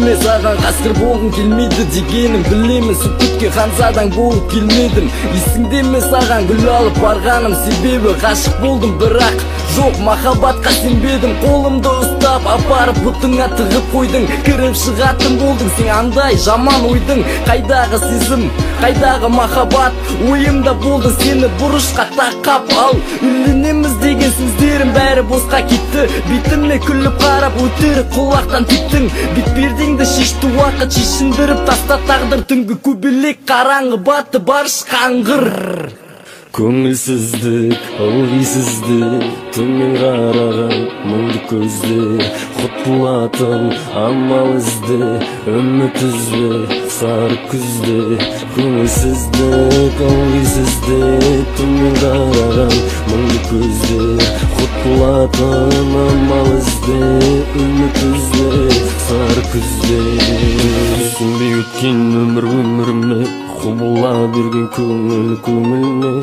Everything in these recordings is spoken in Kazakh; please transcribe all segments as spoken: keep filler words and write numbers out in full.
Деме саған қасқыр болғым келмейді дегенім білемін, сүкітке ханзадаң болып келмедім. Есіңде ме саған гүл алып барғаным, себебі ғашық болдым бірақ жоқ махаббатқа сенбедім. Қолымды ұстап апарып бұтыңа тығып қойдың, кіріп шығатын болдың сен андай жаман ойдың. Қайдағы сезім, қайдағы махаббат, ойымда болды сені бұрышқа тақап. Ал үйленеміз деген сөздерім бәрі босқа кетті, бетіме күліп қарап өтірік құлақтан титтің. Бетпердеңді шешті уақыт, шешіндіріп таста тағдыр. Түнгі көбелек қараңғы батты барш қаңғыр. Көңілсіздік, ылғисіздік, төмен қараған мұңды көздер, құтылатын амал ізде, үміт үзбе сары күзде. Көңілсіздік, ылғисіздік, төмен қараған мұңды көздер, құтылатын амал ізде, үміт үзбе сары күзде. Түсінбей өткен өмір өміріме, құбыла берген көңіл көңіліне.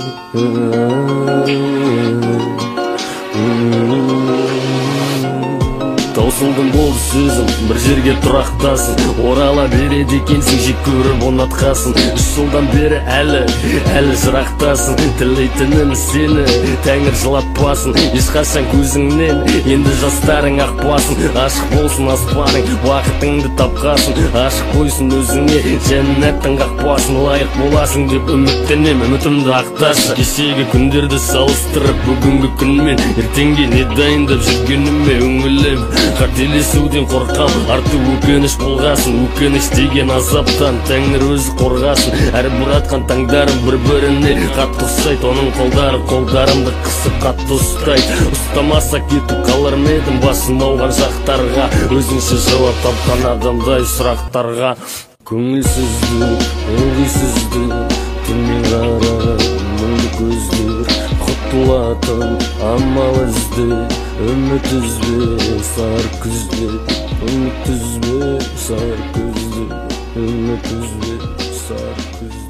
Таусылдың болды сөзім, бір жерге тұрақтасын, орала береді екенсің, жек көріп ұнатқасын. Үш жылдан бері әлі, әлі жырақтасын, тілейтінім сені тәңір жылатпасын. Ешқашан көзіңнен енді жастарың ақпасын, ашық болсын аспаның, уақытыңды тапқасын. Ашық қойсын өзіңе жәннаттың қақпасын, лайық боласың деп үміттенем, үмітімді ақташы. Кешегі күндерді салыстырып бүгінгі күнмен, ертеңге не дайындап жүргеніме үңілем. Қателесуден қорқам, арты өкініш болғасын, өкініш деген азаптан тәңір өзі қорғасын. Әрбір атқан таңдарым бір-біріне қатты ұқсайды, оның қолдары қолдарымды қысып қатты ұстайды. Ұстамаса кетіп қалар ма едім басым ауған жақтарға, өзіңше жауап тапқан адамдай сұрақтарға. Көңілсіздік, ылғисіздік, төмен қараған мұңды көздер, құтылатын амал ізде, үміт үзбе сары күзде. Үміт үзбе сары күзде, үміт үзбе сары күзде.